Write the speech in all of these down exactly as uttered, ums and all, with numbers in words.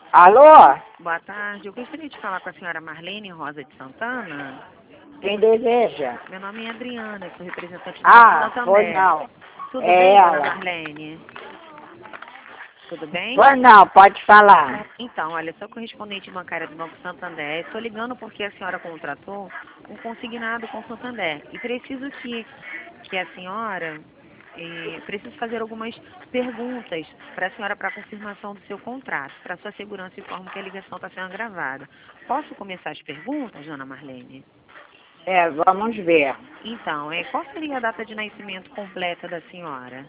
Alô? Boa tarde. Eu gostaria de falar com a senhora Marlene Rosa de Santana. Quem deseja? Meu nome é Adriana, eu sou representante do Ah, Banco pois Santander. não. Tudo É bem, dona ela. Marlene? Tudo bem? Pois não, pode falar. Então, olha, sou correspondente bancária do Banco Santander. Estou ligando porque a senhora contratou um consignado com o Santander. E preciso que, que a senhora... eh, preciso fazer algumas perguntas para a senhora para confirmação do seu contrato. Para sua segurança, informo que a ligação está sendo gravada. Posso começar as perguntas, dona Marlene? É, vamos ver. Então, é, qual seria a data de nascimento completa da senhora?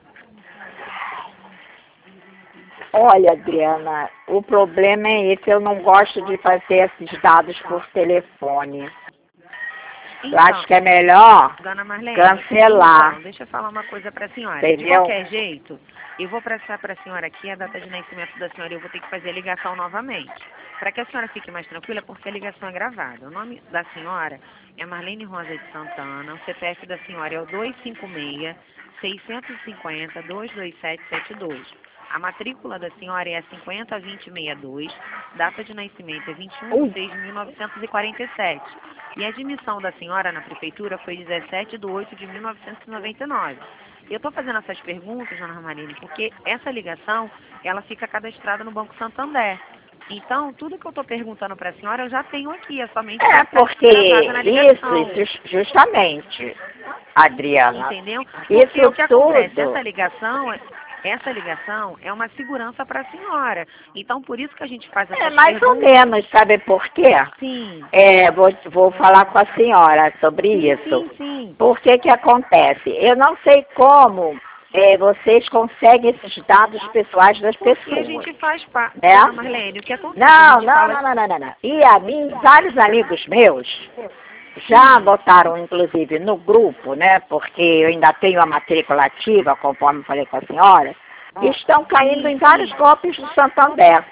Olha, Adriana, o problema é esse, eu não gosto de fazer esses dados por telefone. Eu Então, acho que é melhor dona Marlene, cancelar. então, deixa eu falar uma coisa para a senhora. Entendeu? De qualquer jeito, eu vou passar para a senhora aqui a data de nascimento da senhora e eu vou ter que fazer a ligação novamente. Para que a senhora fique mais tranquila, porque a ligação é gravada. O nome da senhora é Marlene Rosa de Santana, o C P F da senhora é o dois cinco seis, seis cinco zero, dois dois sete sete dois. A matrícula da senhora é a cinquenta vinte sessenta e dois, data de nascimento é vinte e um de seis de mil novecentos e quarenta e sete. E a admissão da senhora na prefeitura foi dezessete de oito de mil novecentos e noventa e nove. Eu estou fazendo essas perguntas, dona Marlene, porque essa ligação, ela fica cadastrada no Banco Santander. Então, tudo que eu estou perguntando para a senhora, eu já tenho aqui, é somente É, para porque gravada na ligação. isso, isso, justamente, Adriana, Entendeu? Porque isso o que acontece? tudo... Essa ligação, essa ligação é uma segurança para a senhora. Então, por isso que a gente faz essas É mais ou perguntas. menos, sabe por quê? Sim. É, vou, vou falar com a senhora sobre Sim, isso. sim, sim. Por que que acontece? Eu não sei como é, vocês conseguem esses dados pessoais das Porque pessoas. a gente faz parte, né? dona Marlene, o que acontece? a Não, gente não, fala... não, não, não, não, não. E a mim, vários amigos meus já botaram, inclusive, no grupo, né? Porque eu ainda tenho a matrícula ativa, conforme falei com a senhora, estão caindo em vários golpes do Santander.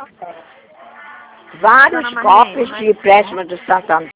Vários Dona Marlene, golpes mas... de empréstimo do Santander.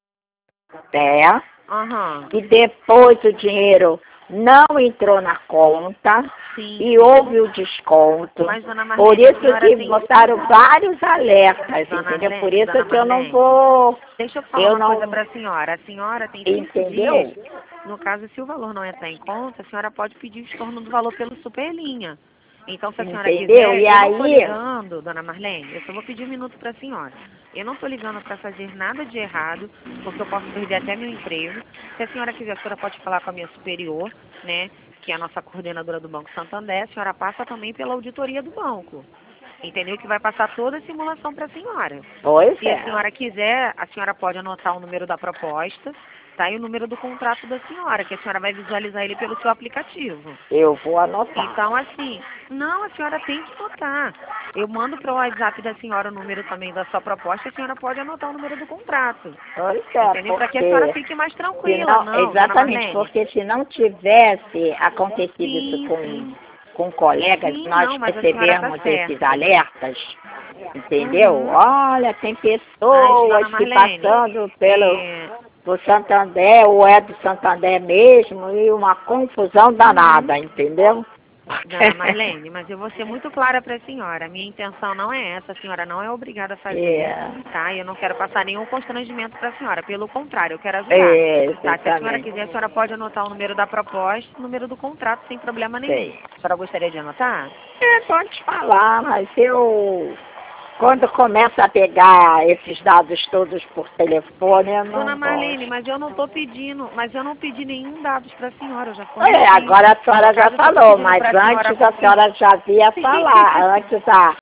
Aham. E depois o dinheiro não entrou na conta Sim, e sim. houve o desconto. Mas, dona Marlene, Por a isso senhora que tem... botaram vários alertas, Dona entendeu? Marlene, Por isso dona que eu não Marlene, vou, deixa eu falar eu uma coisa não, para a senhora. A senhora tem cinco entendeu? dias. No caso, se o valor não entrar em conta, a senhora pode pedir o estorno do valor pelo Superlinha. Então, se a senhora Entendeu? quiser, E eu não estou aí, ligando, dona Marlene, eu só vou pedir um minuto para a senhora. Eu não estou ligando para fazer nada de errado, porque eu posso perder até meu emprego. Se a senhora quiser, a senhora pode falar com a minha superior, né, que é a nossa coordenadora do Banco Santander. A senhora passa também pela auditoria do banco. Entendeu? Que vai passar toda a simulação para a senhora. pois Se a é, senhora quiser, a senhora pode anotar o número da proposta, tá? E o número do contrato da senhora, que a senhora vai visualizar ele pelo seu aplicativo. eu vou anotar. Então, assim, não, a senhora tem que anotar. Eu mando para o WhatsApp da senhora o número também da sua proposta, a senhora pode anotar o número do contrato. Pois é, Entendeu? Para que a senhora porque fique mais se tranquila, não, não, dona exatamente, Marlene? porque se não tivesse acontecido isso Sim, com, sim. com colegas, Sim, nós não, mas a senhora tá percebemos esses certa. alertas, entendeu? Uhum. Olha, tem Mas, pessoas dona que Marlene, passando pelo é... do Santander, ou é do Santander mesmo, e uma confusão danada, entendeu? Dona Marlene, mas eu vou ser muito clara para a senhora. A minha intenção não é essa, a senhora não é obrigada a fazer, É, tá? Eu não quero passar nenhum constrangimento para a senhora. Pelo contrário, eu quero ajudar. é, Tá? Se a senhora exatamente, quiser, a senhora pode anotar o número da proposta, o número do contrato, sem problema nenhum. sei. A senhora gostaria de anotar? É, pode falar, mas eu, quando começa a pegar esses dados todos por telefone, eu Dona não Marlene, gosto. mas eu não estou pedindo, mas eu não pedi nenhum dados para a senhora, eu já É, forneci. agora a senhora No já caso, eu só tô falou, pedindo mas para a senhora antes a confirmar. senhora já havia falar, antes a,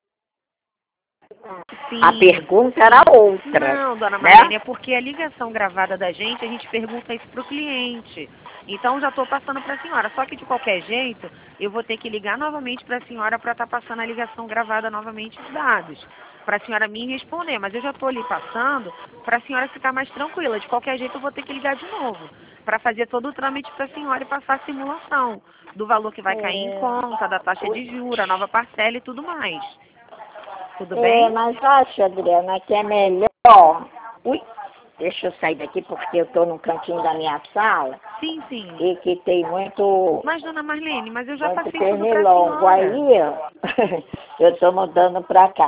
a Sim. pergunta era outra, Não, dona né? Marlene, é porque a ligação gravada da gente, a gente pergunta isso para o cliente. Então, já estou passando para a senhora. Só que, de qualquer jeito, eu vou ter que ligar novamente para a senhora para estar passando a ligação gravada novamente os dados. Para a senhora me responder. Mas eu já estou ali passando para a senhora ficar mais tranquila. De qualquer jeito, eu vou ter que ligar de novo. Para fazer todo o trâmite para a senhora e passar a simulação do valor que vai cair em conta, da taxa de juros, a nova parcela e tudo mais. Tudo É, bem? mas acho, Adriana, que é melhor. Ui, deixa eu sair daqui porque eu estou num cantinho da minha sala Sim, sim. e que tem muito, Mas, dona Marlene, mas eu já muito passei tudo para a pernilongo. senhora. Aí eu estou mudando para cá.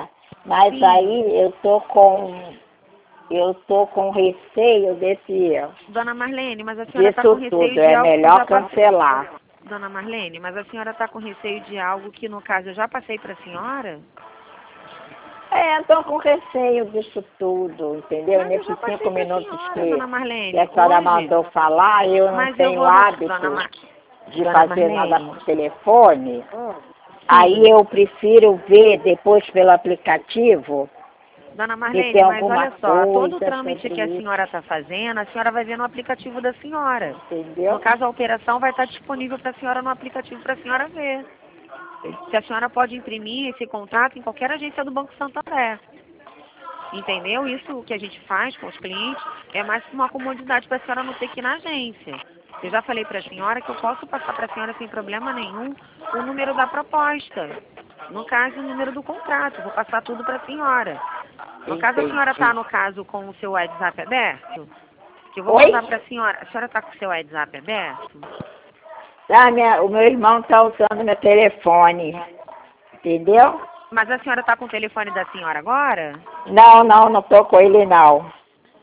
Mas Sim. aí eu tô com, eu tô com receio desse, Dona Marlene, mas a senhora está disso com receio tudo, de é algo que eu melhor já passei. cancelar. Dona Marlene, mas a senhora está com receio de algo que, no caso, eu já passei para a senhora? É, tô com receio disso tudo, entendeu? Mas eu Nesses já passei cinco para a minutos senhora, que, Dona que Marlene. a senhora Hoje, mandou falar, eu não mas eu tenho vou no... Dona, hábito Mar... de Dona fazer nada Marlene, por telefone. sim. Aí eu prefiro ver depois pelo aplicativo Dona se Marlene, tem mas alguma olha só, todo o coisa trâmite sobre que a isso, senhora está fazendo, a senhora vai ver no aplicativo da senhora. entendeu? No caso, a operação vai estar disponível para a senhora no aplicativo para a senhora ver. Se a senhora pode imprimir esse contrato em qualquer agência do Banco Santander. Entendeu? Isso que a gente faz com os clientes é mais uma comodidade para a senhora não ter que ir na agência. Eu já falei para a senhora que eu posso passar para a senhora sem problema nenhum o número da proposta. No caso, o número do contrato. Eu vou passar tudo para a senhora. No caso, a senhora está, Entendi. no caso, com o seu WhatsApp aberto? Que eu vou Oi? mandar para a senhora. A senhora está com o seu WhatsApp aberto? Ah, minha, o meu irmão está usando meu telefone, entendeu? Mas a senhora está com o telefone da senhora agora? Não, não, não tô com ele não.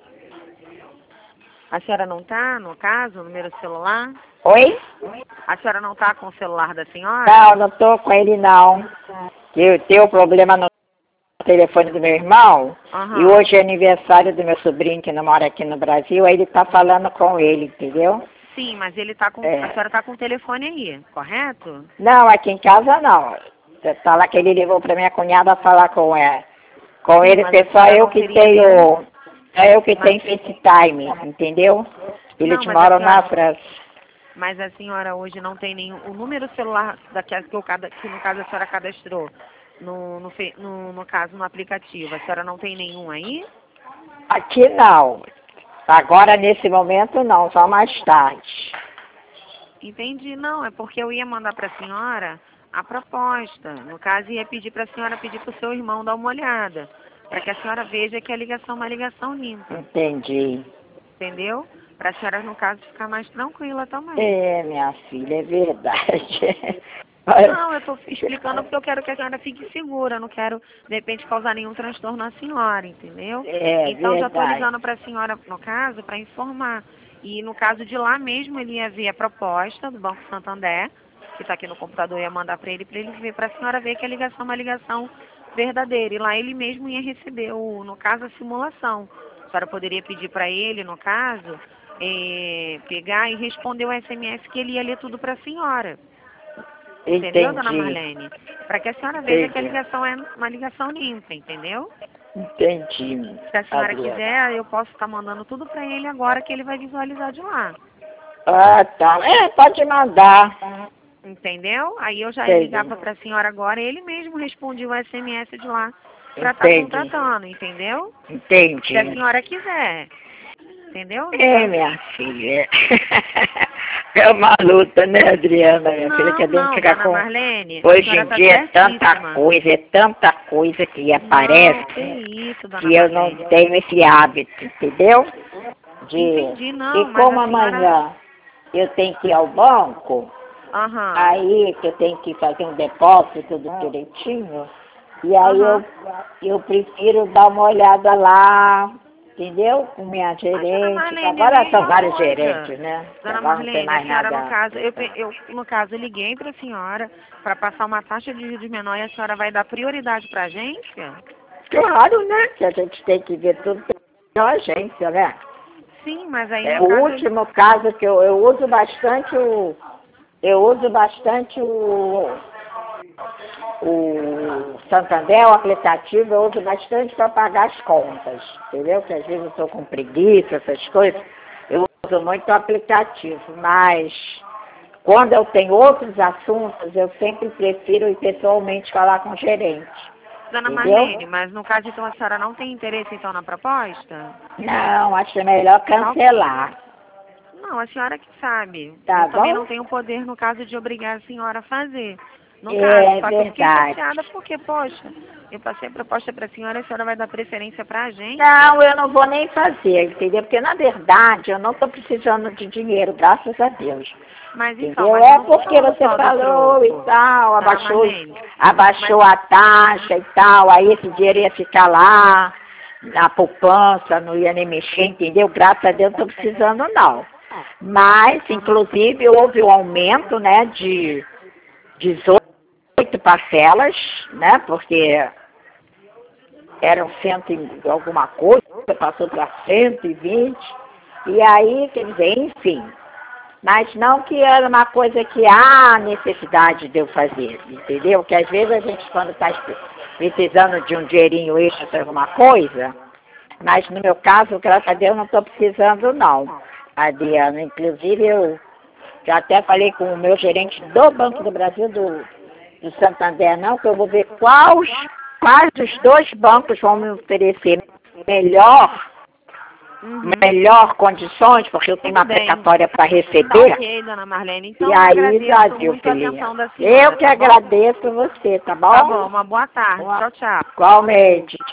A senhora não está, no caso, o número do celular? Oi? A senhora não está com o celular da senhora? Não, não tô com ele não. Eu tenho problema no telefone do meu irmão e Aham. hoje é aniversário do meu sobrinho que não mora aqui no Brasil, aí ele tá falando com ele, entendeu? Sim, mas ele tá com. A É. senhora está com o telefone aí, correto? Não, aqui em casa não. Você fala que ele levou pra minha cunhada falar com ela. Com Sim, ele, mas a porque só senhora eu não que teria nenhum. tenho. Só eu que Mas, tenho FaceTime, entendeu? Eles não, mas a moram na senhora. França. Mas a senhora hoje não tem nenhum. O número celular daquela que, eu, cada- que no caso a senhora cadastrou no, no, fe- no, no caso no aplicativo, a senhora não tem nenhum aí? Aqui não. Agora, nesse momento, não, só mais tarde. Entendi, não, é porque eu ia mandar para a senhora a proposta. No caso, ia pedir para a senhora pedir para o seu irmão dar uma olhada, para que a senhora veja que a ligação é uma ligação limpa, Entendi. entendeu? Para a senhora, no caso, ficar mais tranquila também. É, minha filha, é verdade. Não, eu estou explicando porque eu quero que a senhora fique segura, não quero, de repente, causar nenhum transtorno à senhora, entendeu? É Então, já estou verdade. ligando para a senhora, no caso, para informar. E, no caso de lá mesmo, ele ia ver a proposta do Banco Santander, que está aqui no computador, ia mandar para ele, para ele ver, para a senhora ver que a ligação é uma ligação verdadeira. E lá ele mesmo ia receber, o, no caso, a simulação. A senhora poderia pedir para ele, no caso, eh, pegar e responder o S M S que ele ia ler tudo para a senhora. Entendeu, dona Entendi. Marlene? Para que a senhora veja que a Entendi. ligação é uma ligação limpa, entendeu? Entendi, Se a senhora Adriana. quiser, eu posso estar mandando tudo para ele agora que ele vai visualizar de lá. Ah, tá. É, pode mandar. Entendeu? Aí eu já Entendi. ligava para a senhora agora, ele mesmo respondia o S M S de lá para estar Entendi. contratando, entendeu? Se a Entendi. senhora quiser. Entendeu? Não É, quero. minha filha. É uma luta, né, Adriana, minha filha, que a Não, gente não, fica dona com... Marlene, a Hoje senhora em está dia é tanta certíssima. coisa, é tanta coisa que Não, que aparece isso, dona que eu não Marlene. tenho esse hábito, entendeu? De... Entendi, E não, mas como a senhora. amanhã eu tenho que ir ao banco, Aham. aí que eu tenho que fazer um depósito tudo direitinho, e aí Aham. eu, eu prefiro dar uma olhada lá, entendeu? Com minha Mas, dona gerente, que Marlene, é a agora são mesma vários coisa. gerentes, né? Que Dona agora não tem Marlene, a mais senhora, no nada. caso, eu, pe- eu no caso, eu liguei para a senhora para passar uma taxa de juros menor e a senhora vai dar prioridade para a agência? Claro, né? Que a gente tem que ver tudo pela agência, né? Sim, mas aí É, no o caso... último caso que eu, eu uso bastante o. Eu uso bastante o. O Santander, o aplicativo, eu uso bastante para pagar as contas, entendeu? Que às vezes eu estou com preguiça, essas coisas. Eu uso muito o aplicativo, mas quando eu tenho outros assuntos, eu sempre prefiro ir pessoalmente falar com o gerente, Dona entendeu? Marlene, mas no caso, então, a senhora não tem interesse, então, na proposta? Não, acho melhor Tá ok. cancelar. Não, a senhora que sabe. Tá Eu também bom? não tenho poder, no caso, de obrigar a senhora a fazer. No É caso, só que eu fiquei verdade. chateada porque, poxa, eu passei a proposta para a senhora e a senhora vai dar preferência para a gente. Não, eu não vou nem fazer, entendeu? Porque, na verdade, eu não estou precisando de dinheiro, graças a Deus. Mas então, Entendeu? mas eu É não tô porque falando você só do falou e troco. tal, Tá, abaixou, Marlene? abaixou a taxa e tal, aí esse dinheiro ia ficar lá, na poupança, não ia nem mexer, entendeu? Graças a Deus não estou precisando, não. Mas, inclusive, houve um aumento, né, de dezoito parcelas, né, porque eram cento e alguma coisa, passou para cento e vinte, e aí, quer dizer, enfim. Mas não que era uma coisa que há necessidade de eu fazer, entendeu? Que às vezes a gente, quando está precisando de um dinheirinho extra para alguma coisa, mas no meu caso, graças a Deus, não estou precisando não, Adriana. Inclusive, eu já até falei com o meu gerente do Banco do Brasil, do, do Santander, não, que eu vou ver quais, quais os dois bancos vão me oferecer melhor, Uhum. melhor condições, porque eu tenho uma Tudo bem. precatória para Tá receber. ok, dona Marlene. Então, E eu aí, agradeço já viu, muito a filhinha? atenção da senhora. Eu que tá bom? agradeço você, tá bom? Tá bom, uma boa tarde. Boa- Tchau, tchau. Igualmente.